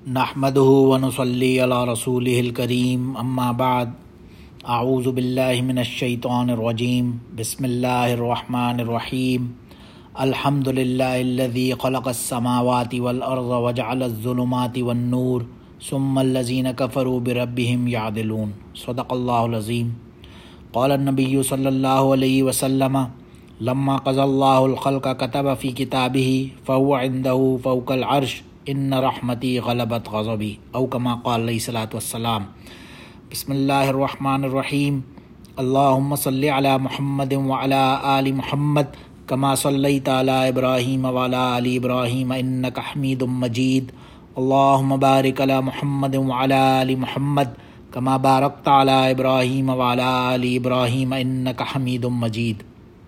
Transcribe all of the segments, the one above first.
نحمده ونصلي على رسوله الكريم اما بعد اعوذ باللہ من الشیطان الرجیم بسم اللہ الرحمن الرحیم الحمد للہ الذی خلق السماوات والارض وجعل الظلمات والنور ثم الذین کفروا بربهم یعدلون صدق اللہ العظیم۔ قال النبی صلی اللہ علیہ وسلم لما قضى اللہ الخلق كتب في كتابه فهو عنده فوق العرش ان رحمتی غلبت غضبی او کما قال علیہ الصلاۃ والسلام۔ بسم اللہ الرحمن الرحیم۔ اللہم صلی علی محمد وعلی آل محمد کما صلیت علی ابراہیم وعلی آل ابراہیم انک حمید مجید۔ اللہم بارک علی محمد وعلی آل محمد کما بارکت علی ابراہیم وعلی آل ابراہیم انک حمید مجید۔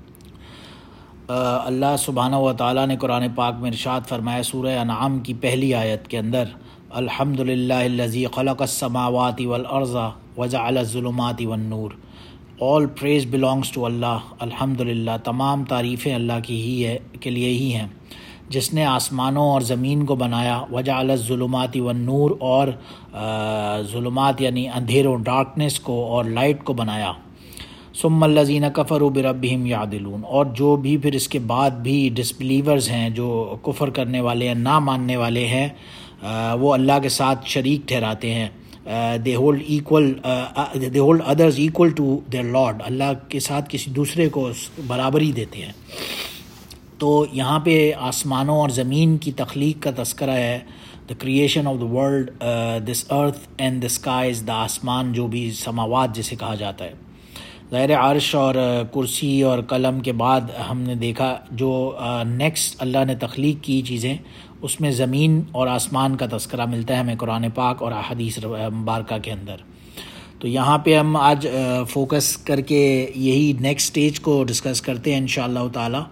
اللہ سبحانہ و تعالیٰ نے قرآن پاک میں ارشاد فرمایا سورہ انعام کی پہلی آیت کے اندر، الحمدللہ الذی خلق السماوات والارض وجعل الظلمات والنور۔ All praise belongs to اللہ، الحمدللہ تمام تعریفیں اللہ کی ہی ہے کے لیے ہی ہیں، جس نے آسمانوں اور زمین کو بنایا، وجعل الظلمات والنور اور ظلمات یعنی اندھیروں ڈارکنیس کو اور لائٹ کو بنایا، ثم الذین کفروا بربہم یعدلون، اور جو بھی پھر اس کے بعد بھی ڈسبلیورز ہیں، جو کفر کرنے والے ہیں، نہ ماننے والے ہیں، وہ اللہ کے ساتھ شریک ٹھہراتے ہیں۔ they hold others equal to their Lord، اللہ کے ساتھ کسی دوسرے کو برابری دیتے ہیں۔ تو یہاں پہ آسمانوں اور زمین کی تخلیق کا تذکرہ ہے، the creation of the world، this earth and the skies، the آسمان جو بھی سماوات جسے کہا جاتا ہے۔ ظاہر عرش اور کرسی اور قلم کے بعد ہم نے دیکھا جو نیکسٹ اللہ نے تخلیق کی چیزیں، اس میں زمین اور آسمان کا تذکرہ ملتا ہے ہمیں قرآن پاک اور احادیث مبارکہ کے اندر۔ تو یہاں پہ ہم آج فوکس کر کے یہی نیکسٹ سٹیج کو ڈسکس کرتے ہیں انشاءاللہ تعالی۔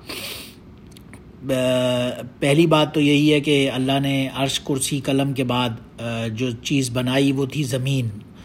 پہلی بات تو یہی ہے کہ اللہ نے عرش کرسی قلم کے بعد جو چیز بنائی وہ تھی زمین،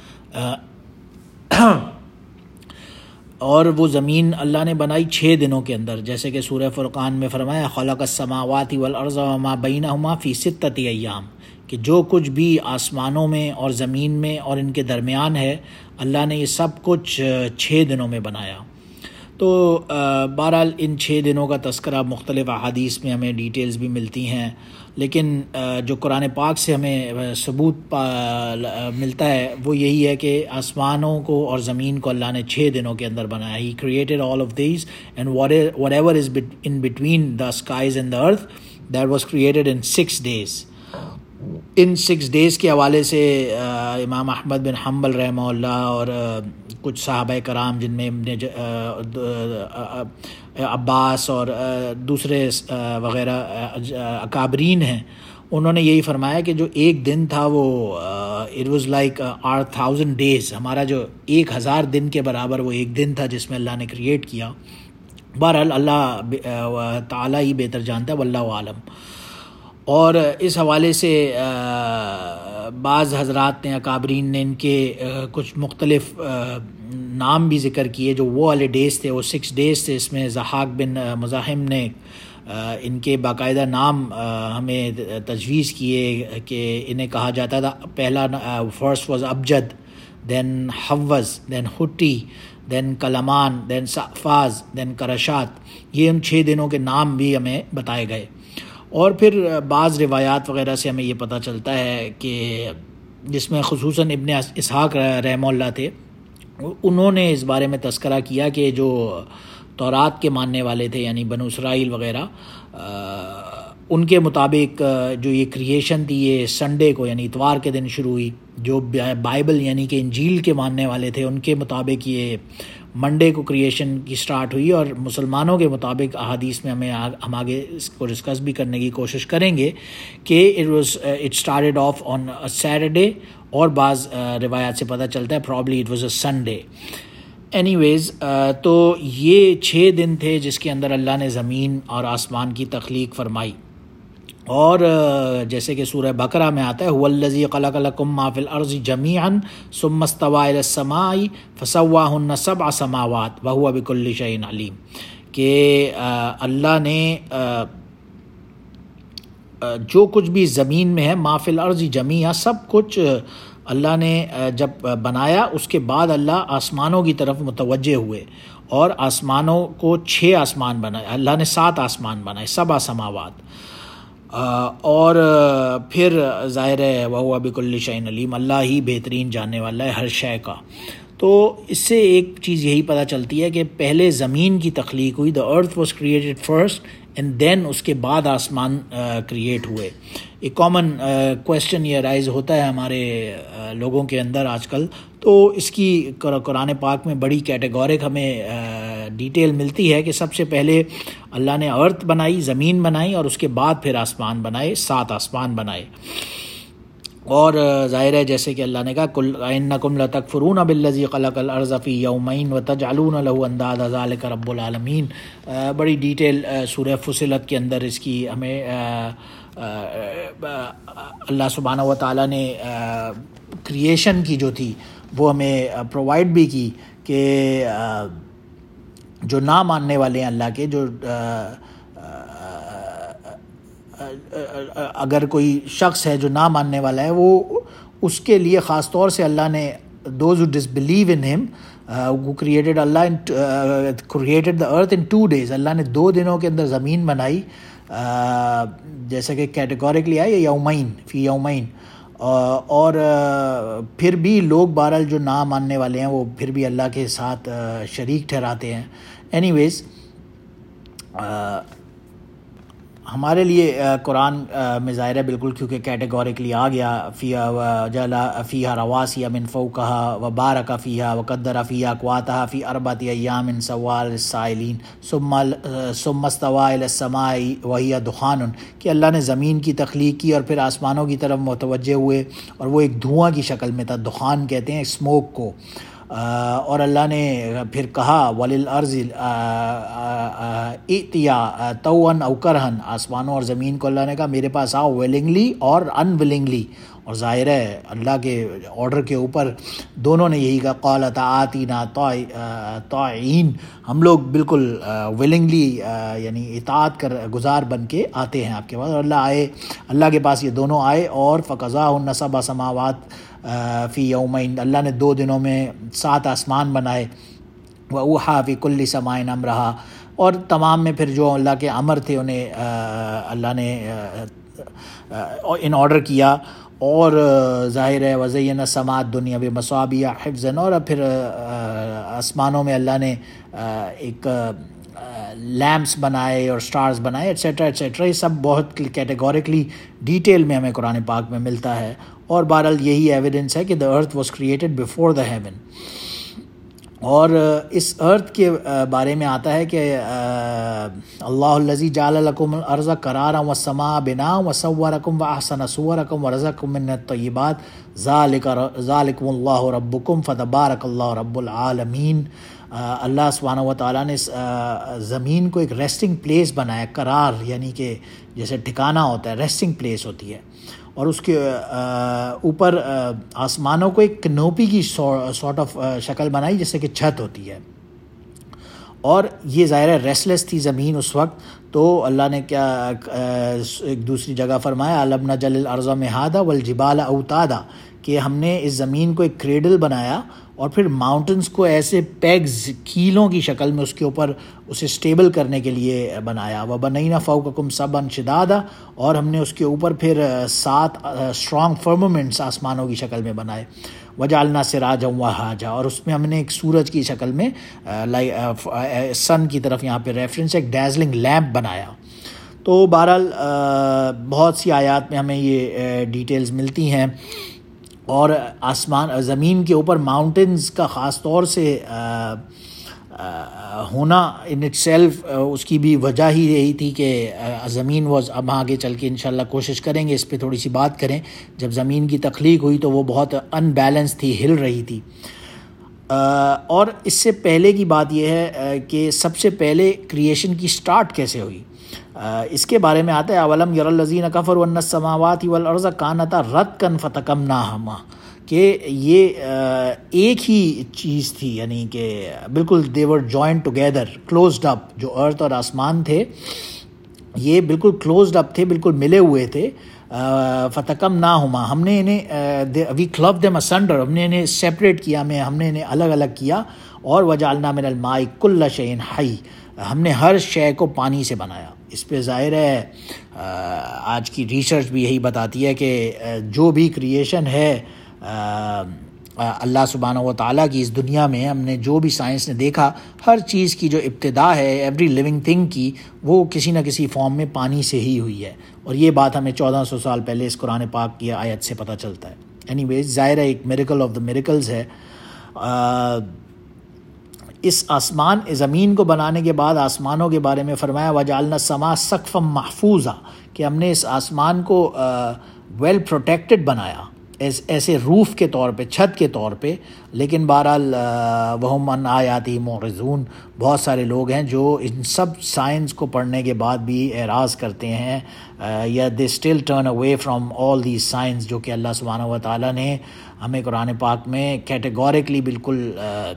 اور وہ زمین اللہ نے بنائی 6 دنوں کے اندر، جیسے کہ سورہ فرقان میں فرمایا خلق السماوات والارض وما بینہما فی 6 ایام، کہ جو کچھ بھی آسمانوں میں اور زمین میں اور ان کے درمیان ہے اللہ نے یہ سب کچھ 6 دنوں میں بنایا۔ تو بہرحال ان 6 دنوں کا تذکرہ مختلف احادیث میں ہمیں ڈیٹیلز بھی ملتی ہیں، لیکن جو قرآن پاک سے ہمیں ثبوت ملتا ہے وہ یہی ہے کہ آسمانوں کو اور زمین کو اللہ نے 6 دنوں کے اندر بنایا۔ He created all of these and whatever is in between the skies and the earth that was created in 6 days۔ In 6 days کے حوالے سے امام احمد بن حنبل رحمہ اللہ اور کچھ صحابہ کرام جن میں ابن عباس اور دوسرے وغیرہ اکابرین ہیں، انہوں نے یہی فرمایا کہ جو ایک دن تھا وہ it was like 1000 days، ہمارا جو 1000 دن کے برابر وہ ایک دن تھا جس میں اللہ نے کریٹ کیا۔ بہرحال اللہ تعالیٰ ہی بہتر جانتا ہے، واللہ عالم۔ اور اس حوالے سے بعض حضرات نے اکابرین نے ان کے کچھ مختلف نام بھی ذکر کیے، جو وہ والے ڈیز تھے وہ 6 days تھے۔ اس میں ضحاک بن مزاحم نے ان کے باقاعدہ نام ہمیں تجویز کیے کہ انہیں کہا جاتا تھا، پہلا فرسٹ واز ابجد، دین حوز، دین ہٹی، دین کلمان، دین صفاز، دین کرشات۔ یہ ان 6 دنوں کے نام بھی ہمیں بتائے گئے۔ اور پھر بعض روایات وغیرہ سے ہمیں یہ پتہ چلتا ہے کہ جس میں خصوصاً ابن اسحاق رحمہ اللہ تھے، انہوں نے اس بارے میں تذکرہ کیا کہ جو تورات کے ماننے والے تھے یعنی بنو اسرائیل وغیرہ، ان کے مطابق جو یہ کریشن تھی یہ سنڈے کو یعنی اتوار کے دن شروع ہوئی۔ جو بائبل یعنی کہ انجیل کے ماننے والے تھے ان کے مطابق یہ منڈے کو کریشن کی سٹارٹ ہوئی، اور مسلمانوں کے مطابق احادیث میں ہم آگے اس کو ڈسکس بھی کرنے کی کوشش کریں گے کہ it started off on a Saturday، اور بعض روایات سے پتہ چلتا ہے probably it was a Sunday۔ anyways تو یہ 6 دن تھے جس کے اندر اللہ نے زمین اور آسمان کی تخلیق فرمائی۔ اور جیسے کہ سورہ بقرہ میں آتا ہے هو الذی خلق لکم ما فی الارض جمیعا ثم استوى الی السماء فسواہن 7 سماوات وهو بکل شیء علیم، کہ اللہ نے جو کچھ بھی زمین میں ہے ما فی الارض جمیعا، سب کچھ اللہ نے جب بنایا اس کے بعد اللہ آسمانوں کی طرف متوجہ ہوئے، اور آسمانوں کو 6 آسمان بنائے، اللہ نے 7 آسمان بنائے، 7 سماوات، اور پھر ظاہر ہے وَهُوَ بِكُلِّ شَيْءٍ عَلِيمٌ، اللہ ہی بہترین جاننے والا ہے ہر شے کا۔ تو اس سے ایک چیز یہی پتہ چلتی ہے کہ پہلے زمین کی تخلیق ہوئی، the earth was created first and then اس کے بعد آسمان کریٹ ہوئے۔ ایک کامن کویشچن یہ رائز ہوتا ہے ہمارے لوگوں کے اندر آج کل، تو اس کی قرآن پاک میں بڑی کیٹیگورک ہمیں ڈیٹیل ملتی ہے کہ سب سے پہلے اللہ نے ارتھ بنائی، زمین بنائی، اور اس کے بعد پھر آسمان بنائے، 7 آسمان بنائے۔ اور ظاہر ہے جیسے کہ اللہ نے کہا قُلْ أَإِنَّكُمْ لَتَكْفُرُونَ بِالَّذِي خَلَقَ الْأَرْضَ فِي يَوْمَيْنِ وَتَجْعَلُونَ لَهُ أَنْدَادًا ذَلِكَ رَبُّ الْعَالَمِينَ۔ بڑی ڈیٹیل سورہ فصلت کے اندر اس کی ہمیں اللہ سبحانہ و تعالیٰ نے کریشن کی جو تھی وہ ہمیں پرووائڈ بھی کی کہ جو نہ ماننے والے ہیں اللہ کے، جو اگر کوئی شخص ہے جو نہ ماننے والا ہے، وہ اس کے لیے خاص طور سے اللہ نے those who disbelieve in him who created the earth in 2 days، اللہ نے 2 دنوں کے اندر زمین بنائی، جیسا کہ کیٹیگوریکلی آئی یومین فی یومین، اور پھر بھی لوگ بہرحال جو نہ ماننے والے ہیں وہ پھر بھی اللہ کے ساتھ شریک ٹھہراتے ہیں۔ اینی ویز ہمارے لیے قرآن میں ظاہر ہے بالکل، کیونکہ کیٹیگوریکلی آ گیا فیہا رواسی من فوقہا وبارک فیہا وقدر فیہا اقواتہا فی 4 ایام سواء للسائلین ثم استوی الی السماء وہی دخان، کہ اللہ نے زمین کی تخلیق کی اور پھر آسمانوں کی طرف متوجہ ہوئے، اور وہ ایک دھواں کی شکل میں تھا، دخان کہتے ہیں اسموک کو، اور اللہ نے پھر کہا وَلِلْأَرْضِ ائْتِيَا طَوْعًا أَوْ كَرْهًا، آسمانوں اور زمین کو اللہ نے کہا میرے پاس آؤ، ویلنگلی اور انویلنگلی، اور ظاہر ہے اللہ کے آرڈر کے اوپر دونوں نے یہی کہا قَالَتْ آتِينَا طَائِعِينَ، ہم لوگ بالکل ویلنگلی یعنی اطاعت گزار بن کے آتے ہیں آپ کے پاس، اور اللہ کے پاس یہ دونوں آئے، اور فَقَضَاهُنَّ 7 سماوات فی یومین، اللہ نے 2 دنوں میں 7 آسمان بنائے، وَأَوْحَىٰ فِي كُلِّ سَمَاءٍ أَمْرَهَا، اور تمام میں پھر جو اللہ کے امر تھے انہیں اللہ نے ان آرڈر کیا، اور ظاہر ہے وَزَيَّنَ السَّمَاءَ الدُّنْيَا بِمَصَابِيحَ حِفْظًا، اور پھر آسمانوں میں اللہ نے ایک لیمپس بنائے اور سٹارز بنائے، ایٹسیٹرا ایٹسیٹرا، یہ سب بہت کیٹیگوریکلی ڈیٹیل میں ہمیں قرآن پاک میں ملتا ہے، اور بہرحال یہی ایویڈنس ہے کہ the earth was created before the heaven۔ اور اس ارتھ کے بارے میں آتا ہے کہ اللہ الذی جعل لکم الارض قرارا والسماء بناء وصورکم واحسن صورکم ورزقکم من الطیبات ذالکم اللہ ربکم فتبارک اللہ رب العالمین۔ اللہ سبحانہ و تعالیٰ نے زمین کو ایک ریسٹنگ پلیس بنایا، قرار یعنی کہ جیسے ٹھکانہ ہوتا ہے، ریسٹنگ پلیس ہوتی ہے، اور اس کے اوپر آسمانوں کو ایک کنوپی کی سارٹ آف شکل بنائی جیسے کہ چھت ہوتی ہے، اور یہ ظاہر ہے ریسٹلیس تھی زمین اس وقت، تو اللہ نے کیا ایک دوسری جگہ فرمایا أَلَمْ نَجْعَلِ الْأَرْضَ مِهَادًا وَالْجِبَالَ أَوْتَادًا، کہ ہم نے اس زمین کو ایک کریڈل بنایا، اور پھر ماؤنٹنز کو ایسے پیگز کیلوں کی شکل میں اس کے اوپر اسے سٹیبل کرنے کے لیے بنایا، وَبَنَيْنَا فَوْقَكُمْ سَبْعًا شِدَادًا، اور ہم نے اس کے اوپر پھر 7 اسٹرانگ فرمامنٹس آسمانوں کی شکل میں بنائے، وَجَعَلْنَا سِرَاجًا وَهَاجًا، اور اس میں ہم نے ایک سورج کی شکل میں سن کی طرف یہاں پہ ریفرنس ایک ڈیزلنگ لیمپ بنایا۔ تو بہرحال بہت سی آیات میں ہمیں یہ ڈیٹیلز ملتی ہیں، اور زمین کے اوپر ماؤنٹنز کا خاص طور سے ہونا ان اٹ سیلف، اس کی بھی وجہ ہی یہی تھی کہ زمین اب آگے چل کے انشاءاللہ کوشش کریں گے اس پہ تھوڑی سی بات کریں، جب زمین کی تخلیق ہوئی تو وہ بہت ان بیلنس تھی، ہل رہی تھی، اور اس سے پہلے کی بات یہ ہے کہ سب سے پہلے کریشن کی سٹارٹ کیسے ہوئی، اس کے بارے میں آتا ہے اولم یر الذین کفروا ان السماوات والارض کانتا رتقا فتکمناہما، کہ یہ ایک ہی چیز تھی، یعنی کہ بالکل they were joined together closed up، جو ارتھ اور آسمان تھے یہ بالکل کلوزڈ اپ تھے، بالکل ملے ہوئے تھے. فَتَكَمْنَاهُمَا، ہم نے انہیں وی کلب دیم اسنڈر، ہم نے انہیں سیپریٹ کیا، ہم نے انہیں الگ الگ کیا. اور وَجَعَلْنَا مِنَ الْمَاءِ كُلَّ شَيْءٍ حَيٍّ، ہم نے ہر شے کو پانی سے بنایا. اس پہ ظاہر ہے آج کی ریسرچ بھی یہی بتاتی ہے کہ جو بھی کریشن ہے اللہ سبحانہ و تعالیٰ کی اس دنیا میں، ہم نے جو بھی سائنس نے دیکھا، ہر چیز کی جو ابتدا ہے ایوری لیونگ تھنگ کی، وہ کسی نہ کسی فارم میں پانی سے ہی ہوئی ہے. اور یہ بات ہمیں 1400 سال پہلے اس قرآن پاک کی آیت سے پتہ چلتا ہے. اینی ویز ظاہر ہے ایک میریکل آف دا میریکلز ہے. اس آسمان زمین کو بنانے کے بعد آسمانوں کے بارے میں فرمایا وَجَعَلْنَا السَّمَاءَ سَقْفًا مَحْفُوظًا، کہ ہم نے اس آسمان کو ویل پروٹیکٹڈ بنایا، ایسے روف کے طور پہ، چھت کے طور پہ. لیکن بہرحال وَهُمْ عَنْ آیَاتِهِ مُعْرِضُونَ، بہت سارے لوگ ہیں جو ان سب سائنس کو پڑھنے کے بعد بھی اعراض کرتے ہیں، یا they still turn away from all these signs, جو کہ اللہ سبحانہ و تعالیٰ نے ہمیں قرآن پاک میں کیٹیگوریکلی بالکل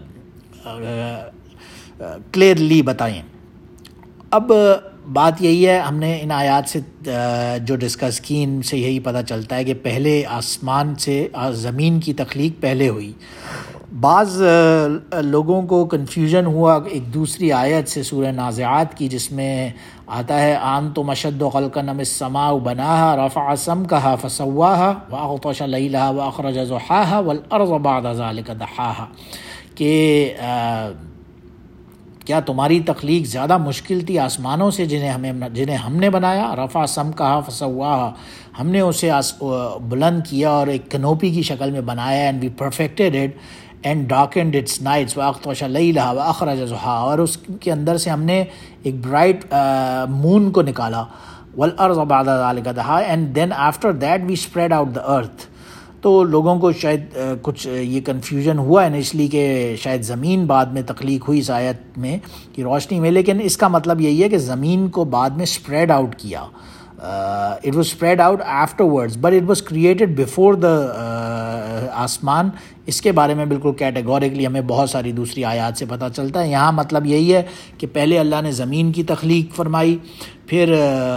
کلیئرلی بتائیں. اب بات یہی ہے، ہم نے ان آیات سے جو ڈسکس کی، ان سے یہی پتہ چلتا ہے کہ پہلے آسمان سے زمین کی تخلیق پہلے ہوئی. بعض لوگوں کو کنفیوژن ہوا ایک دوسری آیت سے سورہ نازعات کی، جس میں آتا ہے أَنْتُمْ أَشَدُّ خَلْقًا أَمِ السَّمَاءُ بَنَاهَا رَفَعَ سَمْكَهَا فَسَوَّاهَا وَأَغْطَشَ لَيْلَهَا وَأَخْرَجَ ضُحَاهَا وَالْأَرْضَ بَعْدَ ذَلِكَ دَحَاهَا، کہ کیا تمہاری تخلیق زیادہ مشکل تھی آسمانوں سے جنہیں ہم نے بنایا؟ رفع سمکہا فسواہا، ہم نے اسے بلند کیا اور ایک کنوپی کی شکل میں بنایا. And we perfected it and darkened its nights واغطش لیلہا واخرج ضحاہا، اور اس کے اندر سے ہم نے ایک برائٹ مون کو نکالا. والارض بعد ذلک دحاہا، and then after that we spread out the earth. تو لوگوں کو شاید کچھ یہ کنفیوژن ہوا ہے اس لیے کہ شاید زمین بعد میں تخلیق ہوئی اس آیت میں کی روشنی میں، لیکن اس کا مطلب یہی ہے کہ زمین کو بعد میں اسپریڈ آؤٹ کیا. It was spread out afterwards but it was created before the آسمان. اس کے بارے میں بالکل کیٹیگوریکلی ہمیں بہت ساری دوسری آیات سے پتہ چلتا ہے. یہاں مطلب یہی ہے کہ پہلے اللہ نے زمین کی تخلیق فرمائی، پھر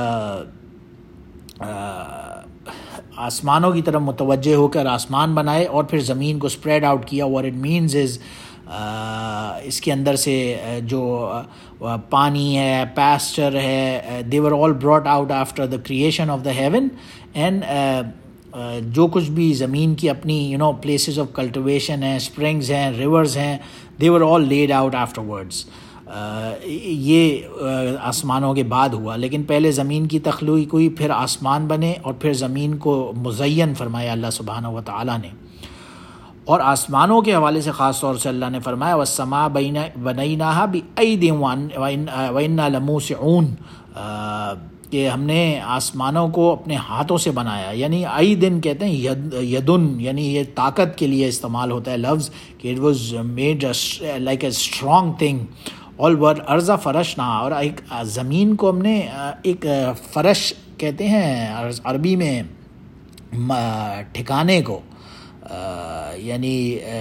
آسمانوں کی طرف متوجہ ہو کر آسمان بنائے، اور پھر زمین کو اسپریڈ آؤٹ کیا. what it means is اس کے اندر سے جو پانی ہے، پیسچر ہے، they were all brought out after the creation of the heaven. and جو کچھ بھی زمین کی اپنی places of cultivation ہیں، springs ہیں، rivers ہیں، they were all laid out afterwards. یہ آسمانوں کے بعد ہوا، لیکن پہلے زمین کی تخلیق ہوئی، پھر آسمان بنے، اور پھر زمین کو مزین فرمایا اللہ سبحانہ و تعالیٰ نے. اور آسمانوں کے حوالے سے خاص طور سے اللہ نے فرمایا وَالسَّمَاءَ بَنَيْنَاهَا بِأَيْدٍ وَإِنَّا لَمُوسِعُونَ، کہ ہم نے آسمانوں کو اپنے ہاتھوں سے بنایا. یعنی ایدن کہتے ہیں یدن، یعنی یہ طاقت کے لیے استعمال ہوتا ہے لفظ، کہ it was made like a strong thing. اور ارض فرشنا، اور ایک زمین کو ہم نے ایک فرش کہتے ہیں عربی میں ٹھکانے کو، یعنی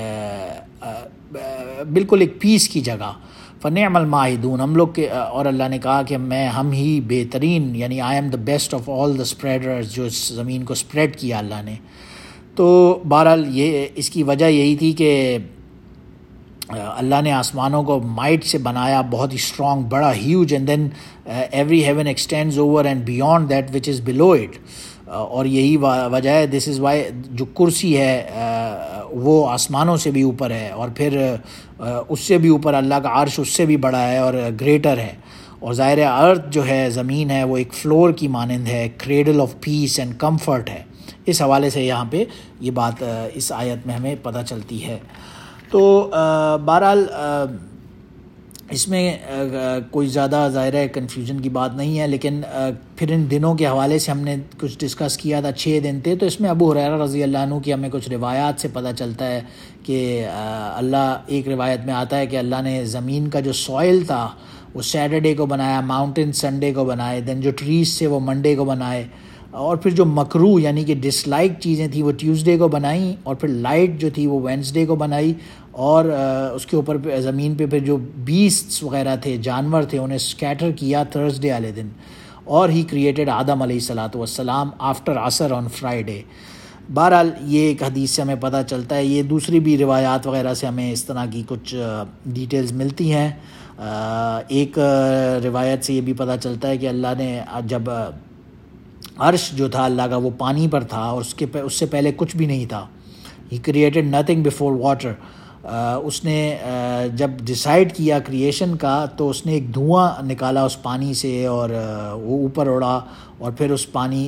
بالکل ایک پیس کی جگہ. فنعم الماہدون، ہم لوگ کے، اور اللہ نے کہا کہ ہم ہی بہترین، یعنی I am the best of all the spreaders, جو اس زمین کو اسپریڈ کیا اللہ نے. تو بہرحال یہ اس کی وجہ یہی تھی کہ اللہ نے آسمانوں کو مائٹ سے بنایا، بہت ہی اسٹرانگ، بڑا huge, and then every heaven extends over and beyond that which is below it. اور یہی وجہ ہے، دس از وائی جو کرسی ہے وہ آسمانوں سے بھی اوپر ہے، اور پھر اس سے بھی اوپر اللہ کا عرش اس سے بھی بڑا ہے اور گریٹر ہے. اور ظاہر ہے ارتھ جو ہے، زمین ہے، وہ ایک فلور کی مانند ہے، cradle of peace and comfort ہے. اس حوالے سے یہاں پہ یہ بات اس آیت میں ہمیں پتہ چلتی ہے. تو بہرحال اس میں کوئی زیادہ ظاہر ہے کنفیوژن کی بات نہیں ہے. لیکن پھر ان دنوں کے حوالے سے ہم نے کچھ ڈسکس کیا تھا، 6 دن تھے. تو اس میں ابو ہریرہ رضی اللہ عنہ کی ہمیں کچھ روایات سے پتہ چلتا ہے کہ اللہ، ایک روایت میں آتا ہے کہ اللہ نے زمین کا جو سوئل تھا وہ سیٹرڈے کو بنایا، ماؤنٹین سنڈے کو بنائے، دین جو ٹریز سے وہ منڈے کو بنائے، اور پھر جو مکرو یعنی کہ ڈس لائک چیزیں تھیں وہ ٹیوزڈے کو بنائیں، اور پھر لائٹ جو تھی وہ وینسڈے کو بنائی. اور اس کے اوپر زمین پہ پھر جو بیسٹس وغیرہ تھے، جانور تھے، انہیں سکیٹر کیا تھرسڈے والے دن. اور ہی کریٹڈ آدم علیہ الصلاۃ والسلام آفٹر عصر آن فرائیڈے. بہرحال یہ ایک حدیث سے ہمیں پتہ چلتا ہے. یہ دوسری بھی روایات وغیرہ سے ہمیں اس طرح کی کچھ ڈیٹیلز ملتی ہیں. ایک روایت سے یہ بھی پتہ چلتا ہے کہ اللہ نے جب عرش جو تھا اللہ کا وہ پانی پر تھا اور اس سے پہلے کچھ بھی نہیں تھا. He created nothing before water. اس نے جب ڈیسائیڈ کیا کریشن کا تو اس نے ایک دھواں نکالا اس پانی سے اور وہ اوپر اڑا اور پھر اس پانی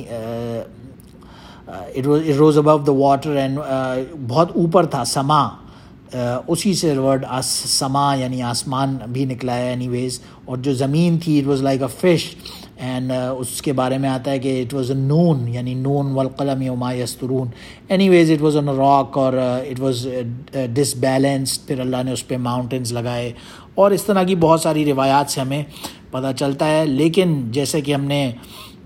it rose above the water and بہت اوپر تھا. سما اسی سے ورڈ سما یعنی آسمان بھی نکلا ہے اینی ویز. اور جو زمین تھی it was like a fish and اس کے بارے میں آتا ہے کہ اٹ واز اے نون یعنی نون والقلم وما یسطرون. Anyways it was on a rock اور اٹ واز ڈس بیلنسڈ. پھر اللہ نے اس پہ ماؤنٹینز لگائے اور اس طرح کی بہت ساری روایات سے ہمیں پتہ چلتا ہے. لیکن جیسے کہ ہم نے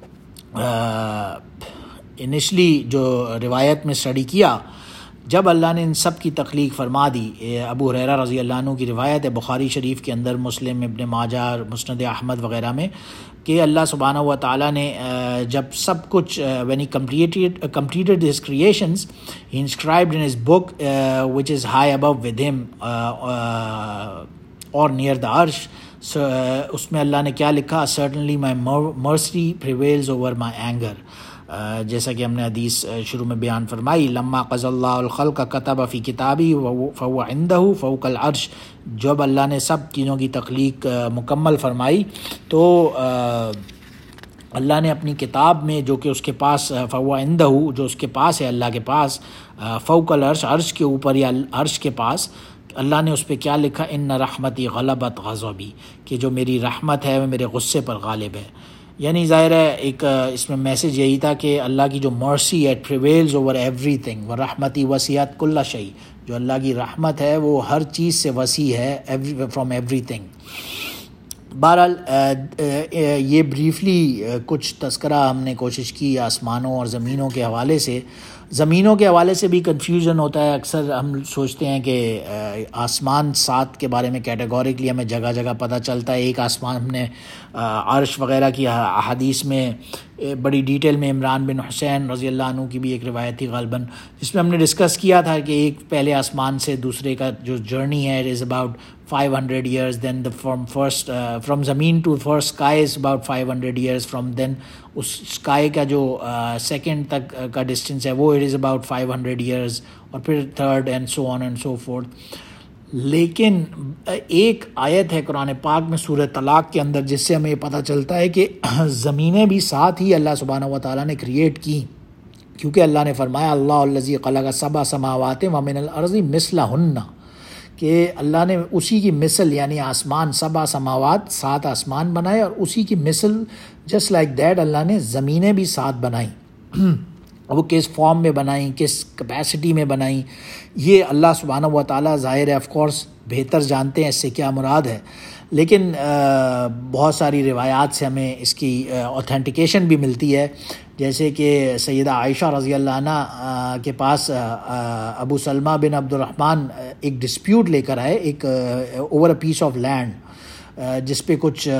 انیشلی جو روایت میں اسٹڈی کیا, جب اللہ نے ان سب کی تخلیق فرما دی, ابو ہریرہ رضی اللہ عنہ کی روایت ہے بخاری شریف کے اندر, مسلم, ابن ماجہ, مسند احمد وغیرہ میں, کہ اللہ سبحانہ و تعالیٰ نے جب سب کچھ when he completed his creations, he inscribed in his book which is high above with him or near the arsh. So اس میں اللہ نے کیا لکھا, certainly my mercy prevails over my anger. جیسا کہ ہم نے حدیث شروع میں بیان فرمائی, لما قضى اللہ الخلق كتب في كتابه فهو عنده فوق العرش. جب اللہ نے سب چیزوں کی تخلیق مکمل فرمائی تو اللہ نے اپنی کتاب میں جو کہ اس کے پاس فهو عنده جو اس کے پاس ہے اللہ کے پاس, فوق العرش عرش کے اوپر یا عرش کے پاس, اللہ نے اس پہ کیا لکھا, ان رحمتی غلبت غضبی, کہ جو میری رحمت ہے وہ میرے غصے پر غالب ہے. یعنی ظاہر ہے ایک اس میں میسج یہی تھا کہ اللہ کی جو مرسی ہے پریویلز اوور ایوری تھنگ, ورحمتی وسعت کل شیء, جو اللہ کی رحمت ہے وہ ہر چیز سے وسیع ہے, فرام ایوری تھنگ. بہرحال یہ بریفلی کچھ تذکرہ ہم نے کوشش کی آسمانوں اور زمینوں کے حوالے سے. زمینوں کے حوالے سے بھی کنفیوژن ہوتا ہے, اکثر ہم سوچتے ہیں کہ آسمان 7 کے بارے میں کیٹیگوریکلی ہمیں جگہ جگہ پتہ چلتا ہے. ایک آسمان ہم نے عرش وغیرہ کی احادیث میں بڑی ڈیٹیل میں, عمران بن حسین رضی اللہ عنہ کی بھی ایک روایت تھی غالباً, جس میں ہم نے ڈسکس کیا تھا کہ ایک پہلے آسمان سے دوسرے کا جو جرنی ہے it is about 500 years, then from زمین to first sky is about 500 years, from then اس اسکائی کا جو سیکنڈ تک کا ڈسٹینس ہے وہ اٹ از اباؤٹ 500 years, اور پھر third and so on and so forth. لیکن ایک آیت ہے قرآن پاک میں سورہ طلاق کے اندر جس سے ہمیں یہ پتہ چلتا ہے کہ زمینیں بھی ساتھ ہی اللہ سبحانہ و تعالیٰ نے کریٹ کی, کیونکہ اللہ نے فرمایا اللہ الذی خلق 7 سماوات ومن الارض مثلہن, کہ اللہ نے اسی کی مثل یعنی آسمان 7 سماوات 7 آسمان بنائے, اور اسی کی مثل جسٹ لائک دیٹ اللہ نے زمینیں بھی 7 بنائیں. وہ کس فارم میں بنائیں, کس کیپیسٹی میں بنائیں, یہ اللہ سبحانہ و تعالیٰ ظاہر ہے آف کورس بہتر جانتے ہیں اس سے کیا مراد ہے. لیکن بہت ساری روایات سے ہمیں اس کی اوتھینٹیکیشن بھی ملتی ہے, جیسے کہ سیدہ عائشہ رضی اللہ عنہ کے پاس ابو سلمہ بن عبد الرحمن ایک ڈسپیوٹ لے کر آئے, ایک over a piece of land جس پہ کچھ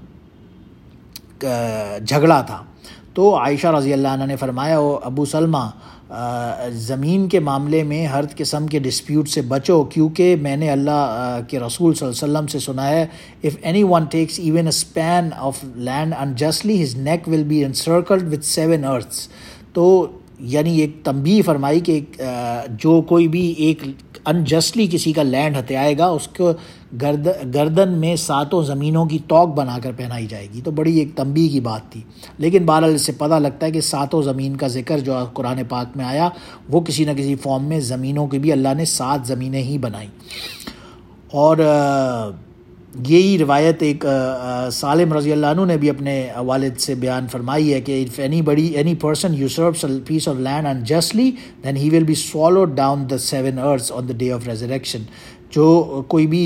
جھگڑا تھا. تو عائشہ رضی اللہ عنہ نے فرمایا ابو سلمہ زمین کے معاملے میں ہر قسم کے ڈسپیوٹ سے بچو, کیونکہ میں نے اللہ کے رسول صلی اللہ علیہ وسلم سے سنا ہے if anyone takes even a span of land unjustly his neck will be encircled with 7 earths. تو یعنی ایک تنبیہ فرمائی کہ جو کوئی بھی ایک انجسٹلی کسی کا لینڈ ہتھیائے گا اس کو گردن میں 7 زمینوں کی توق بنا کر پہنائی جائے گی. تو بڑی ایک تنبیہ کی بات تھی, لیکن بہرحال اس سے پتہ لگتا ہے کہ 7 زمین کا ذکر جو قرآن پاک میں آیا وہ کسی نہ کسی فارم میں زمینوں کی بھی اللہ نے 7 زمینیں ہی بنائیں. اور یہی روایت ایک سالم رضی اللہ عنہ نے بھی اپنے والد سے بیان فرمائی ہے کہ if any person usurps a piece of land unjustly then he will be swallowed down the 7 earths on the day of resurrection. جو کوئی بھی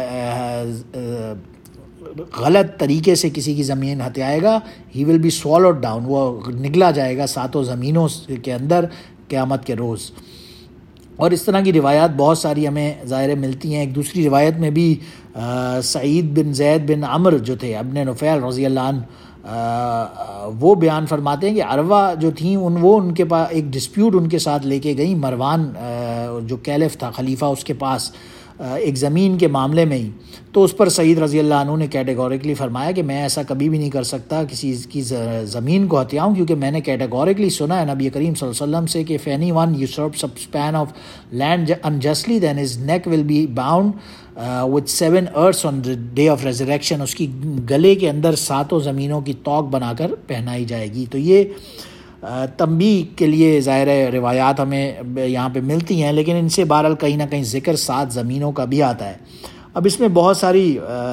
غلط طریقے سے کسی کی زمین ہتھیائے گا he will be swallowed down, وہ نگلا جائے گا 7 زمینوں کے اندر قیامت کے روز. اور اس طرح کی روایات بہت ساری ہمیں ظاہر ملتی ہیں. ایک دوسری روایت میں بھی سعید بن زید بن عمر جو تھے ابن نفیل رضی اللہ عنہ وہ بیان فرماتے ہیں کہ عروہ جو تھیں ان کے پاس ایک ڈسپیوٹ ان کے ساتھ لے کے گئیں مروان جو کیلف تھا خلیفہ اس کے پاس ایک زمین کے معاملے میں ہی. تو اس پر سعید رضی اللہ عنہ نے کیٹیگوریکلی فرمایا کہ میں ایسا کبھی بھی نہیں کر سکتا کسی کی زمین کو ہتھیاؤں، کیونکہ میں نے کیٹیگوریکلی سنا ہے نبی کریم صلی اللہ علیہ وسلم سے کہ if anyone usurps a span of land unjustly then his neck will be bound with 7 earths on the day of resurrection. اس کی گلے کے اندر 7 زمینوں کی توق بنا کر پہنائی جائے گی. تو یہ تنبیہ کے لیے ظاہر روایات ہمیں یہاں پہ ملتی ہیں، لیکن ان سے بہرحال کہیں نہ کہیں ذکر 7 زمینوں کا بھی آتا ہے. اب اس میں بہت ساری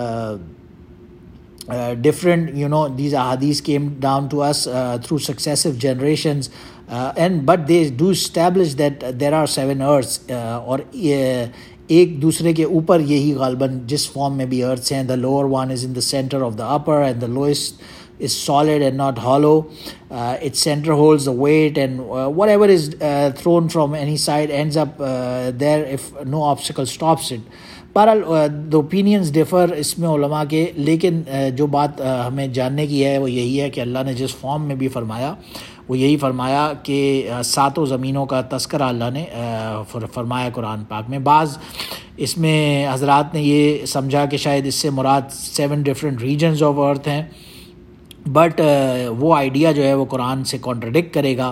different these ahadith came down to us through successive generations but they do establish that there are 7 earths اور ایک دوسرے کے اوپر یہی غالباً جس فارم میں بھی ارتھس ہیں. the lower one is in the center of the upper and the lowest is solid and not hollow. Its center holds the weight and whatever is thrown from any side ends up there if no obstacle stops it. بہرحال the opinions differ اس میں علماء کے، لیکن جو بات ہمیں جاننے کی ہے وہ یہی ہے کہ اللہ نے جس فارم میں بھی فرمایا وہ یہی فرمایا کہ 7 زمینوں کا تذکرہ اللہ نے فرمایا قرآن پاک میں. بعض اس میں حضرات نے یہ سمجھا کہ شاید اس سے مراد 7 different regions of earth ہیں، بٹ وہ آئیڈیا جو ہے وہ قرآن سے کانٹرڈکٹ کرے گا،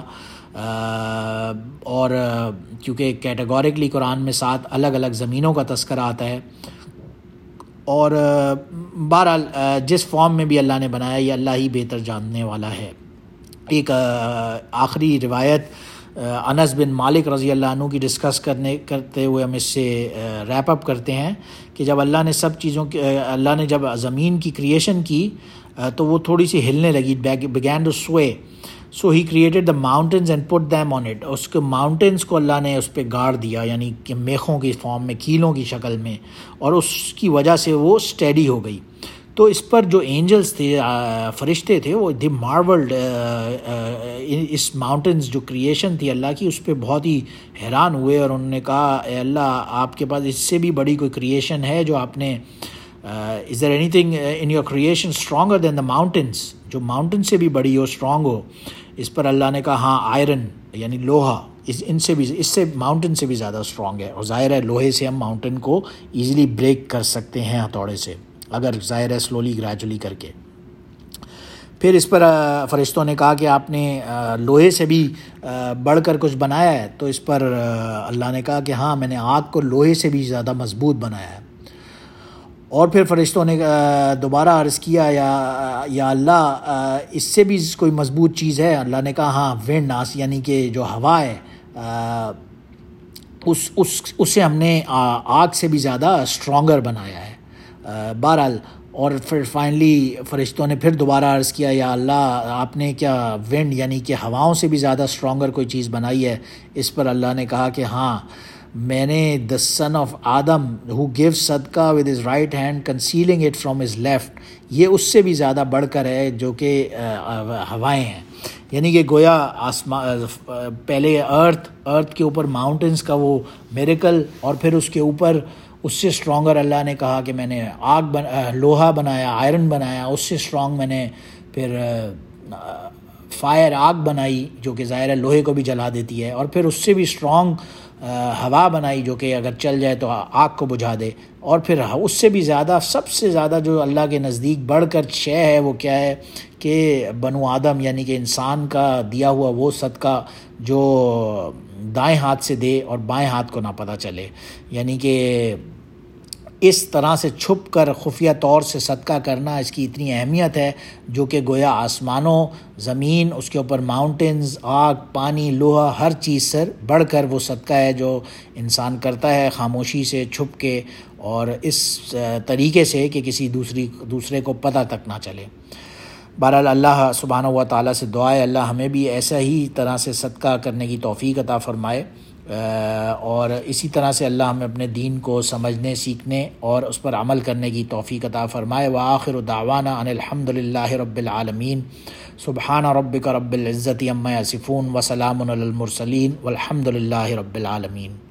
اور کیونکہ کیٹیگوریکلی قرآن میں 7 الگ الگ زمینوں کا تذکرہ آتا ہے. اور بہرحال جس فارم میں بھی اللہ نے بنایا یہ اللہ ہی بہتر جاننے والا ہے. ایک آخری روایت انس بن مالک رضی اللہ عنہ کی ڈسکس کرتے ہوئے ہم اس سے ریپ اپ کرتے ہیں کہ جب اللہ نے اللہ نے جب زمین کی کریشن کی تو وہ تھوڑی سی ہلنے لگی، began to sway. So he created the mountains and put them on it. اس کے ماؤنٹینس کو اللہ نے اس پہ گاڑ دیا، یعنی کہ میخوں کی فارم میں، کیلوں کی شکل میں، اور اس کی وجہ سے وہ اسٹیڈی ہو گئی. تو اس پر جو اینجلز تھے، فرشتے تھے، وہ دی مارولڈ، اس ماؤنٹینس جو کریشن تھی اللہ کی اس پہ بہت ہی حیران ہوئے، اور انہوں نے کہا اے اللہ آپ کے پاس اس سے بھی بڑی کوئی کریشن ہے جو آپ نے is there anything in your creation stronger than the mountains، جو ماؤنٹین سے بھی بڑی ہو، اسٹرانگ ہو. اس پر اللہ نے کہا ہاں آئرن یعنی لوہا اس سے ماؤنٹین سے بھی زیادہ اسٹرانگ ہے، اور ظاہر ہے لوہے سے ہم ماؤنٹین کو ایزیلی بریک کر سکتے ہیں ہتھوڑے سے، اگر ظاہر ہے سلولی گریجولی کر کے. پھر اس پر فرشتوں نے کہا کہ آپ نے لوہے سے بھی بڑھ کر کچھ بنایا ہے، تو اس پر اللہ نے کہا کہ ہاں میں نے آگ کو لوہے سے بھی زیادہ مضبوط بنایا ہے. اور پھر فرشتوں نے دوبارہ عرض کیا یا اللہ اس سے بھی کوئی مضبوط چیز ہے؟ اللہ نے کہا ہاں ونڈ، یعنی کہ جو ہوا ہے اسے ہم نے آگ سے بھی زیادہ اسٹرانگر بنایا ہے. بہرحال اور پھر فائنلی فرشتوں نے پھر دوبارہ عرض کیا یا اللہ آپ نے کیا ونڈ یعنی کہ ہواؤں سے بھی زیادہ اسٹرانگر کوئی چیز بنائی ہے؟ اس پر اللہ نے کہا کہ ہاں میں نے the son of Adam who gives صدقہ with his right hand concealing it from his left، یہ اس سے بھی زیادہ بڑھ کر ہے جو کہ ہوائیں ہیں. یعنی کہ گویا پہلے ارتھ کے اوپر ماؤنٹینس کا وہ میریکل، اور پھر اس کے اوپر اس سے اسٹرانگر اللہ نے کہا کہ میں نے لوہا بنایا، آئرن بنایا، اس سے اسٹرانگ میں نے پھر فائر آگ بنائی جو کہ ظاہر ہے لوہے کو بھی جلا دیتی ہے، اور پھر اس سے بھی اسٹرانگ ہوا بنائی جو کہ اگر چل جائے تو آگ کو بجھا دے. اور پھر اس سے بھی زیادہ سب سے زیادہ جو اللہ کے نزدیک بڑھ کر شے ہے وہ کیا ہے کہ بنو آدم یعنی کہ انسان کا دیا ہوا وہ صدقہ جو دائیں ہاتھ سے دے اور بائیں ہاتھ کو نہ پتہ چلے، یعنی کہ اس طرح سے چھپ کر خفیہ طور سے صدقہ کرنا، اس کی اتنی اہمیت ہے جو کہ گویا آسمانوں، زمین، اس کے اوپر ماؤنٹینز، آگ، پانی، لوہا، ہر چیز سے بڑھ کر وہ صدقہ ہے جو انسان کرتا ہے خاموشی سے، چھپ کے، اور اس طریقے سے کہ کسی دوسرے کو پتہ تک نہ چلے. بہرحال اللہ سبحانہ و تعالیٰ سے دعا ہے اللہ ہمیں بھی ایسا ہی طرح سے صدقہ کرنے کی توفیق عطا فرمائے، اور اسی طرح سے اللہ ہمیں اپنے دین کو سمجھنے، سیکھنے اور اس پر عمل کرنے کی توفیق عطا فرمائے. وآخر دعوانا ان الحمد للہ رب العالمین. سبحان ربک رب العزت عما یصفون وسلام علی المرسلین والحمد للہ رب العالمین.